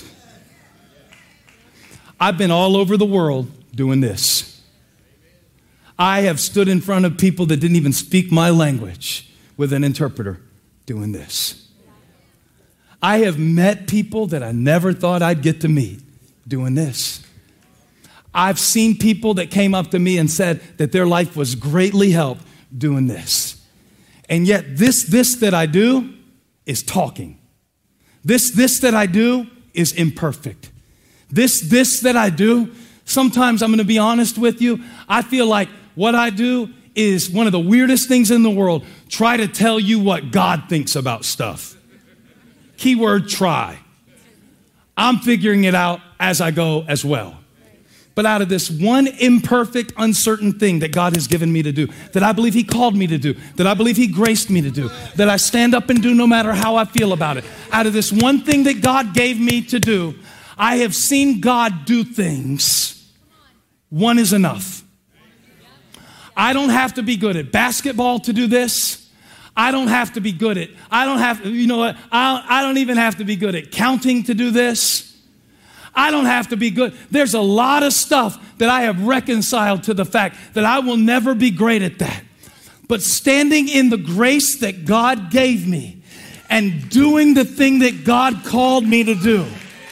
I've been all over the world doing this. I have stood in front of people that didn't even speak my language with an interpreter doing this. I have met people that I never thought I'd get to meet doing this. I've seen people that came up to me and said that their life was greatly helped doing this. And yet this, this that I do is talking. This, this that I do is imperfect. This, this that I do, sometimes I'm going to be honest with you, I feel like what I do is one of the weirdest things in the world. Try to tell you what God thinks about stuff. Keyword try. I'm figuring it out as I go as well. But out of this one imperfect, uncertain thing that God has given me to do, that I believe he called me to do, that I believe he graced me to do, that I stand up and do no matter how I feel about it, out of this one thing that God gave me to do, I have seen God do things. One is enough. I don't have to be good at basketball to do this. I don't have to be good at, I don't have, you know what, I, I don't even have to be good at counting to do this. I don't have to be good. There's a lot of stuff that I have reconciled to the fact that I will never be great at that. But standing in the grace that God gave me and doing the thing that God called me to do,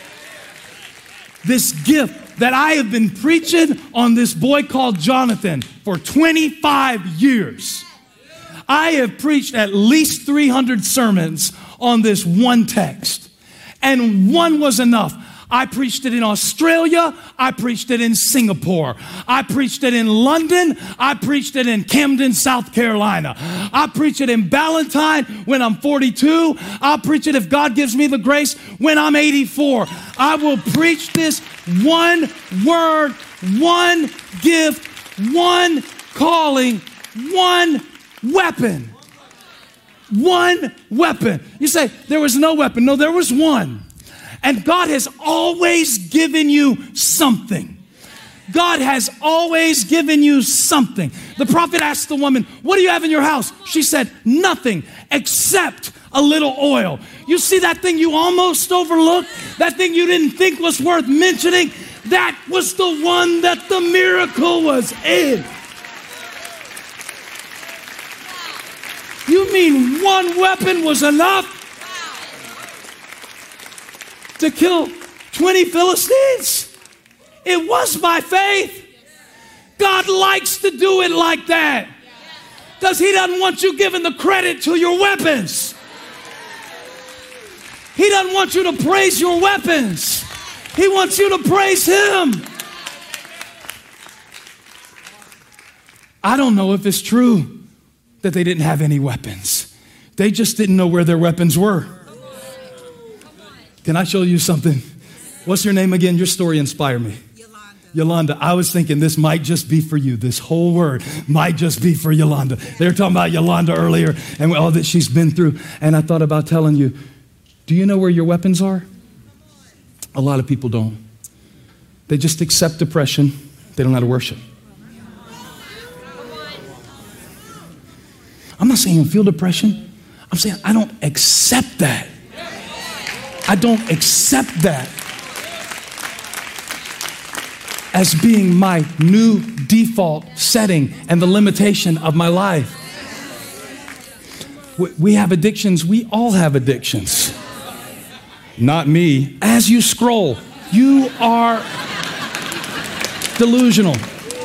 this gift that I have been preaching on this boy called Jonathan for twenty-five years. I have preached at least three hundred sermons on this one text, and one was enough. I preached it in Australia. I preached it in Singapore. I preached it in London. I preached it in Camden, South Carolina. I preach it in Ballantyne when I'm forty-two. I'll preach it if God gives me the grace when I'm eighty-four. I will preach this one word, one gift, one calling, one weapon. One weapon. You say, there was no weapon. No, there was one. And God has always given you something. God has always given you something. The prophet asked the woman, what do you have in your house? She said, nothing except a little oil. You see that thing you almost overlooked? That thing you didn't think was worth mentioning? That was the one that the miracle was in. You mean one weapon was enough to kill twenty Philistines? It was by faith. God likes to do it like that because he doesn't want you giving the credit to your weapons. He doesn't want you to praise your weapons. He wants you to praise him. I don't know if it's true that they didn't have any weapons. They just didn't know where their weapons were. Can I show you something? What's your name again? Your story inspired me. Yolanda. Yolanda, I was thinking this might just be for you. This whole word might just be for Yolanda. They were talking about Yolanda earlier and all that she's been through. And I thought about telling you, do you know where your weapons are? A lot of people don't. They just accept depression. They don't know how to worship. I'm not saying I feel depression. I'm saying I don't accept that. I don't accept that as being my new default setting and the limitation of my life. We have addictions. We all have addictions. Not me. As you scroll, you are delusional.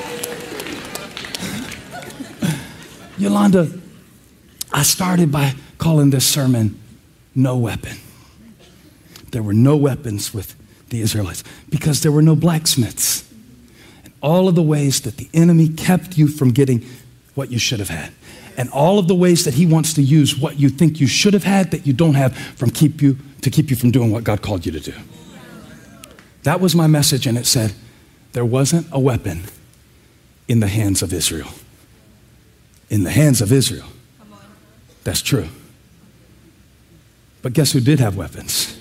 Yolanda, I started by calling this sermon, No Weapon. There were no weapons with the Israelites because there were no blacksmiths. And all of the ways that the enemy kept you from getting what you should have had. And all of the ways that he wants to use what you think you should have had that you don't have from keep you to keep you from doing what God called you to do. That was my message, and it said, there wasn't a weapon in the hands of Israel. In the hands of Israel. That's true. But guess who did have weapons?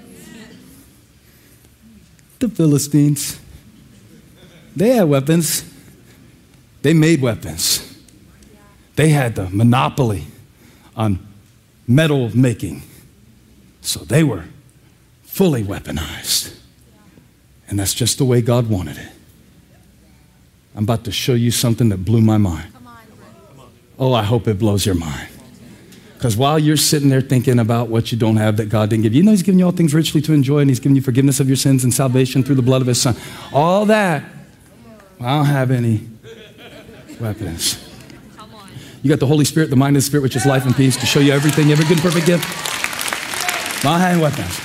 The Philistines. They had weapons. They made weapons. They had the monopoly on metal making. So they were fully weaponized. And that's just the way God wanted it. I'm about to show you something that blew my mind. Oh, I hope it blows your mind. Because while you're sitting there thinking about what you don't have that God didn't give you, you know he's giving you all things richly to enjoy, and he's giving you forgiveness of your sins and salvation through the blood of his son. All that, I don't have any weapons. You got the Holy Spirit, the mind of the Spirit, which is life and peace, to show you everything, every good and perfect gift. I don't have any weapons.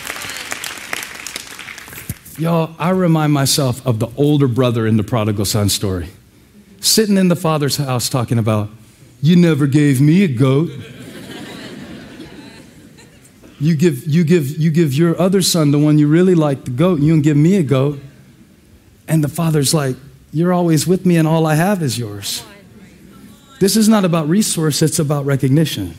Y'all, I remind myself of the older brother in the prodigal son story. Sitting in the father's house talking about, you never gave me a goat. You give, you give, you give your other son, the one you really like, the goat. You don't give me a goat. And the father's like, you're always with me and all I have is yours. This is not about resource, it's about recognition.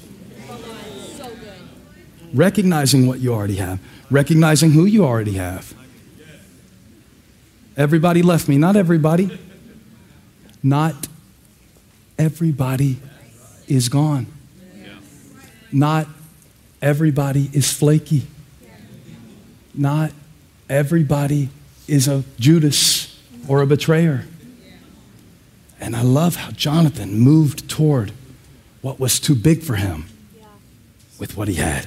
Recognizing what you already have. Recognizing who you already have. Everybody left me. Not everybody. Not everybody is gone. Not everybody is flaky. Not everybody is a Judas or a betrayer. And I love how Jonathan moved toward what was too big for him with what he had.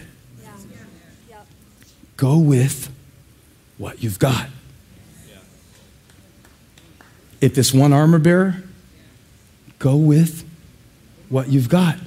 Go with what you've got. If it's one armor bearer, go with what you've got.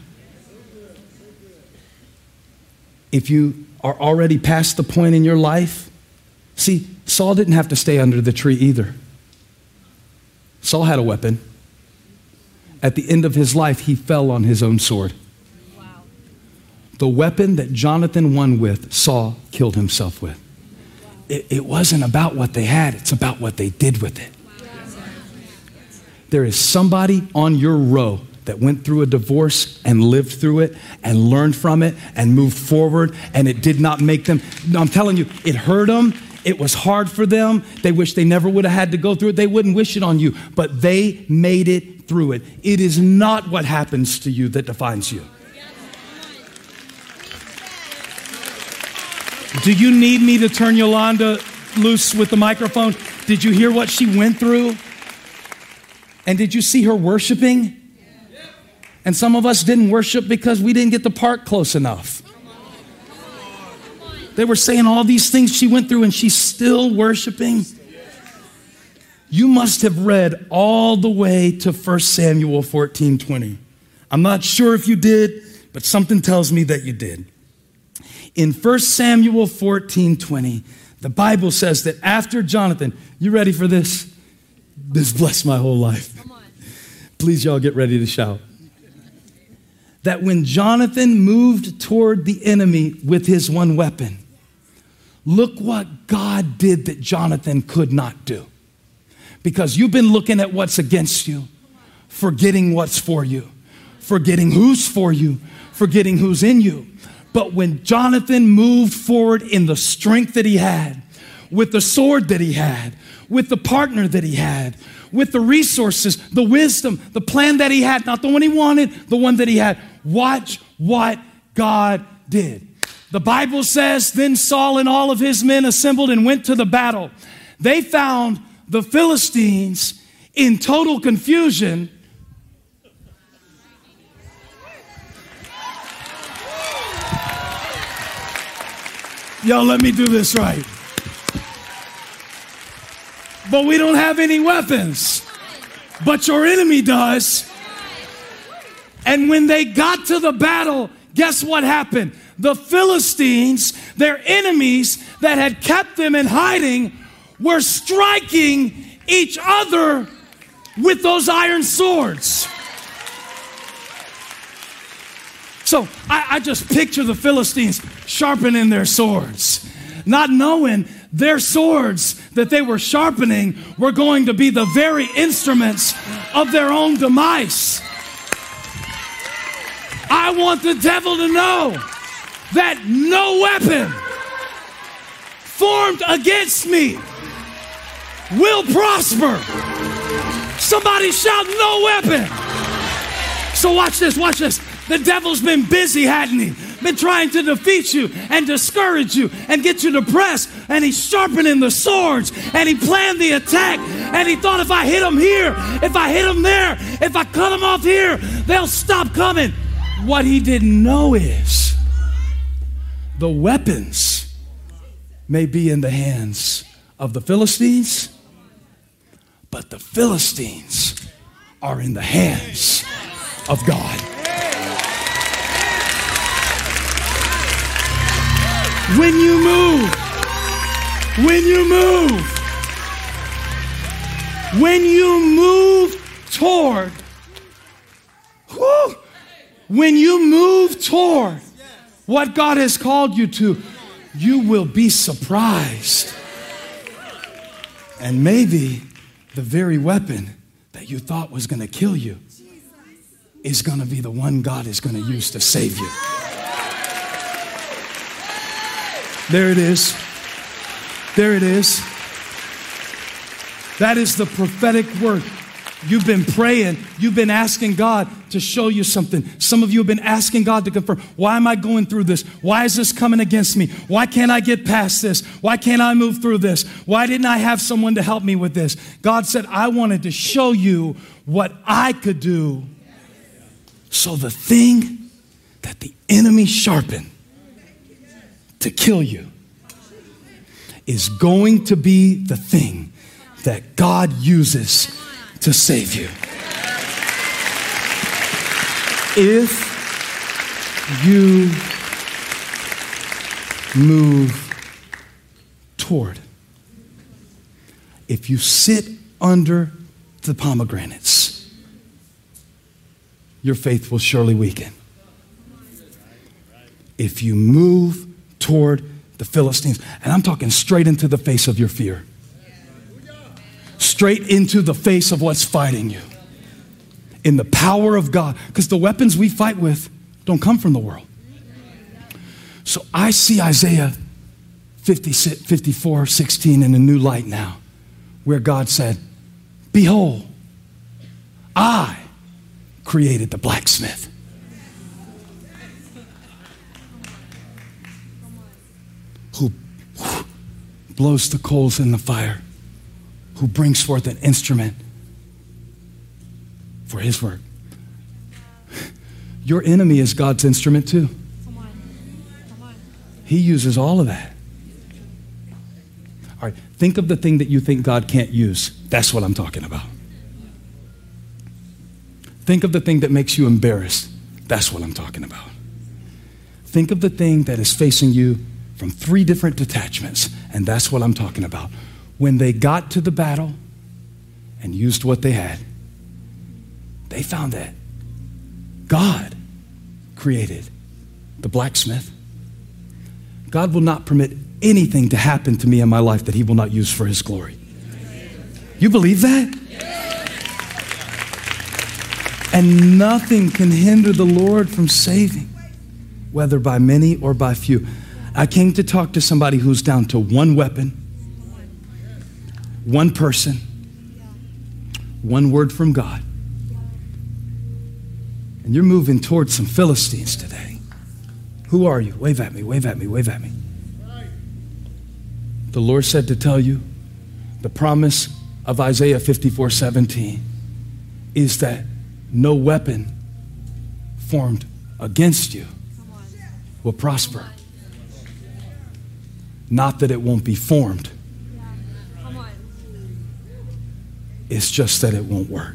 If you are already past the point in your life, see, Saul didn't have to stay under the tree either. Saul had a weapon. At the end of his life, he fell on his own sword. Wow. The weapon that Jonathan won with, Saul killed himself with. Wow. It, it wasn't about what they had, it's about what they did with it. Wow. There is somebody on your row that went through a divorce and lived through it and learned from it and moved forward, and it did not make them, no, I'm telling you, it hurt them. It was hard for them. They wish they never would have had to go through it. They wouldn't wish it on you, but they made it through it. It is not what happens to you that defines you. Do you need me to turn Yolanda loose with the microphone? Did you hear what she went through? And did you see her worshiping? And some of us didn't worship because we didn't get the park close enough. They were saying all these things she went through and she's still worshiping. You must have read all the way to First Samuel fourteen twenty. I'm not sure if you did, but something tells me that you did. In First Samuel fourteen twenty, the Bible says that after Jonathan, you ready for this? This blessed my whole life. Please, y'all, get ready to shout. That when Jonathan moved toward the enemy with his one weapon, look what God did that Jonathan could not do. Because you've been looking at what's against you, forgetting what's for you, forgetting who's for you, forgetting who's in you. But when Jonathan moved forward in the strength that he had, with the sword that he had, with the partner that he had, with the resources, the wisdom, the plan that he had, not the one he wanted, the one that he had. Watch what God did. The Bible says, then Saul and all of his men assembled and went to the battle. They found the Philistines in total confusion. Yo, let me do this right. But we don't have any weapons. But your enemy does. And when they got to the battle, guess what happened? The Philistines, their enemies that had kept them in hiding, were striking each other with those iron swords. So I, I just picture the Philistines sharpening their swords, not knowing their swords that they were sharpening were going to be the very instruments of their own demise. I want the devil to know that no weapon formed against me will prosper. Somebody shout, no weapon. So watch this, watch this. The devil's been busy, hadn't he? Been trying to defeat you and discourage you and get you depressed. And he's sharpening the swords. And he planned the attack. And he thought, if I hit him here, if I hit him there, if I cut him off here, they'll stop coming. What he didn't know is the weapons may be in the hands of the Philistines, but the Philistines are in the hands of God. When you move, when you move, when you move toward, whew, when you move toward what God has called you to, you will be surprised. And maybe the very weapon that you thought was going to kill you is going to be the one God is going to use to save you. There it is. There it is. That is the prophetic word. You've been praying. You've been asking God to show you something. Some of you have been asking God to confirm. Why am I going through this? Why is this coming against me? Why can't I get past this? Why can't I move through this? Why didn't I have someone to help me with this? God said, I wanted to show you what I could do. So the thing that the enemy sharpened to kill you is going to be the thing that God uses to save you. If you move toward, if you sit under the pomegranates, your faith will surely weaken. If you move toward the Philistines, and I'm talking straight into the face of your fear, straight into the face of what's fighting you, in the power of God, because the weapons we fight with don't come from the world. So I see Isaiah fifty-four sixteen in a new light now, where God said, behold, I created the blacksmith. Who blows the coals in the fire, who brings forth an instrument for his work. Your enemy is God's instrument too. He uses all of that. All right, think of the thing that you think God can't use. That's what I'm talking about. Think of the thing that makes you embarrassed. That's what I'm talking about. Think of the thing that is facing you from three different detachments, and that's what I'm talking about. When they got to the battle and used what they had, they found that God created the blacksmith. God will not permit anything to happen to me in my life that he will not use for his glory. You believe that? And nothing can hinder the Lord from saving, whether by many or by few. I came to talk to somebody who's down to one weapon, one person, one word from God. And you're moving towards some Philistines today. Who are you? Wave at me, wave at me, wave at me. The Lord said to tell you the promise of Isaiah fifty-four seventeen is that no weapon formed against you will prosper. Not that it won't be formed. It's just that it won't work.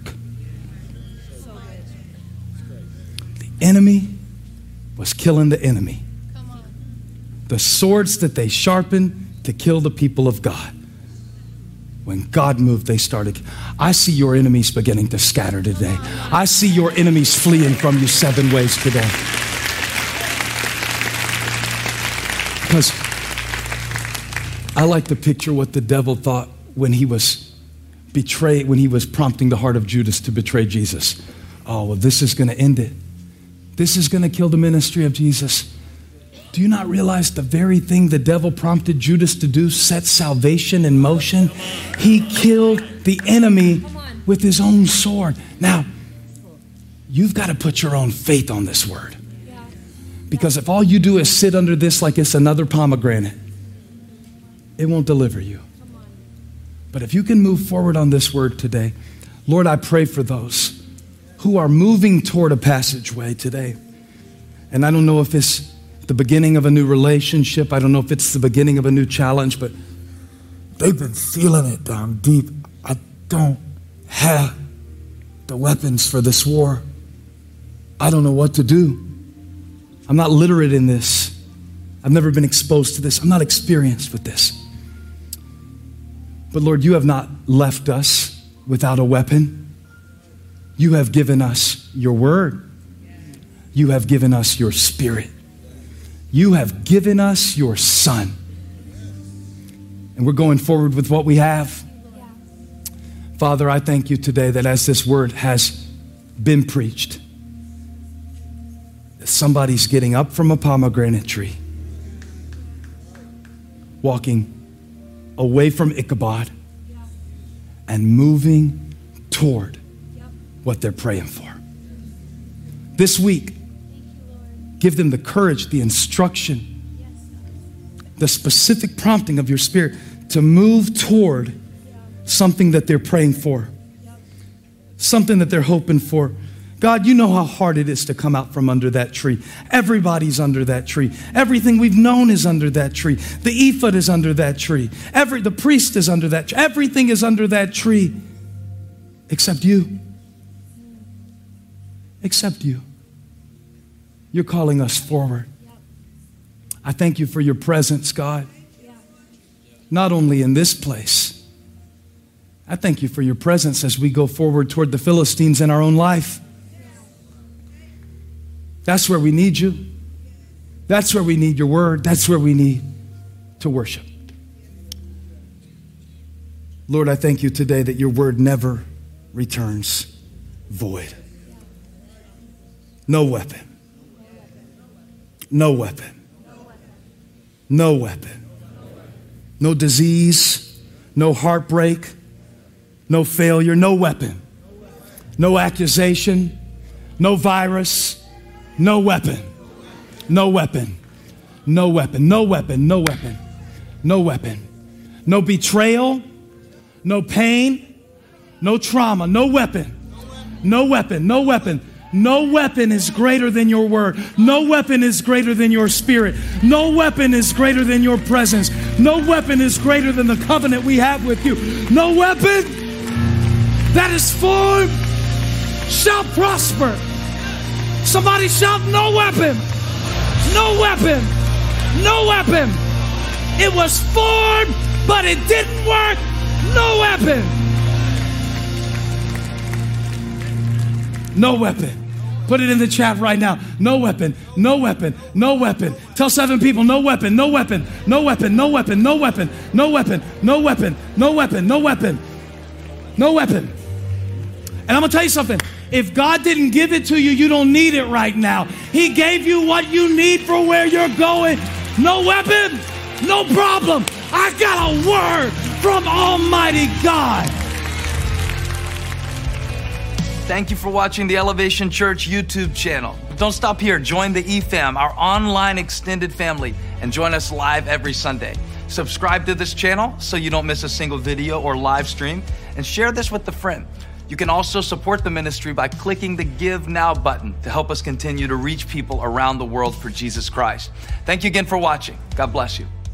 The enemy was killing the enemy. The swords that they sharpened to kill the people of God. When God moved, they started. I see your enemies beginning to scatter today. I see your enemies fleeing from you seven ways today. Because I like to picture what the devil thought when he was betrayed, when he was prompting the heart of Judas to betray Jesus. Oh, well, this is going to end it. This is going to kill the ministry of Jesus. Do you not realize the very thing the devil prompted Judas to do set salvation in motion? He killed the enemy with his own sword. Now, you've got to put your own faith on this word. Because if all you do is sit under this like it's another pomegranate, it won't deliver you. But if you can move forward on this word today, Lord, I pray for those who are moving toward a passageway today. And I don't know if it's the beginning of a new relationship. I don't know if it's the beginning of a new challenge, but they've been feeling it down deep. I don't have the weapons for this war. I don't know what to do. I'm not literate in this. I've never been exposed to this. I'm not experienced with this. But Lord, you have not left us without a weapon. You have given us your word. You have given us your spirit. You have given us your son. And we're going forward with what we have. Father, I thank you today that as this word has been preached, somebody's getting up from a pomegranate tree, walking away from Ichabod and moving toward what they're praying for. This week, give them the courage, the instruction, the specific prompting of your spirit to move toward something that they're praying for, something that they're hoping for. God, you know how hard it is to come out from under that tree. Everybody's under that tree. Everything we've known is under that tree. The ephod is under that tree. Every, the priest is under that tree. Everything is under that tree except you. Except you. You're calling us forward. I thank you for your presence, God. Not only in this place, I thank you for your presence as we go forward toward the Philistines in our own life. That's where we need you. That's where we need your word. That's where we need to worship. Lord, I thank you today that your word never returns void. No weapon. No weapon. No weapon. No disease. No heartbreak. No failure. No weapon. No accusation. No virus. No weapon. No weapon. No weapon. No weapon. No weapon. No weapon. No betrayal. No pain. No trauma. No weapon. No weapon. No weapon. No weapon is greater than your word. No weapon is greater than your spirit. No weapon is greater than your presence. No weapon is greater than the covenant we have with you. No weapon that is formed shall prosper. Somebody shout, no weapon. No weapon. No weapon. It was formed, but it didn't work. No weapon. No weapon. Put it in the chat right now. No weapon, no weapon, no weapon. Tell seven people, no weapon, no weapon, no weapon, no weapon, no weapon, no weapon, no weapon, no weapon, no weapon, no weapon. And I'm going to tell you something. If God didn't give it to you, you don't need it right now. He gave you what you need for where you're going. No weapon, no problem. I got a word from Almighty God. Thank you for watching the Elevation Church YouTube channel. But don't stop here. Join the E Fam, our online extended family, and join us live every Sunday. Subscribe to this channel so you don't miss a single video or live stream, and share this with a friend. You can also support the ministry by clicking the Give Now button to help us continue to reach people around the world for Jesus Christ. Thank you again for watching. God bless you.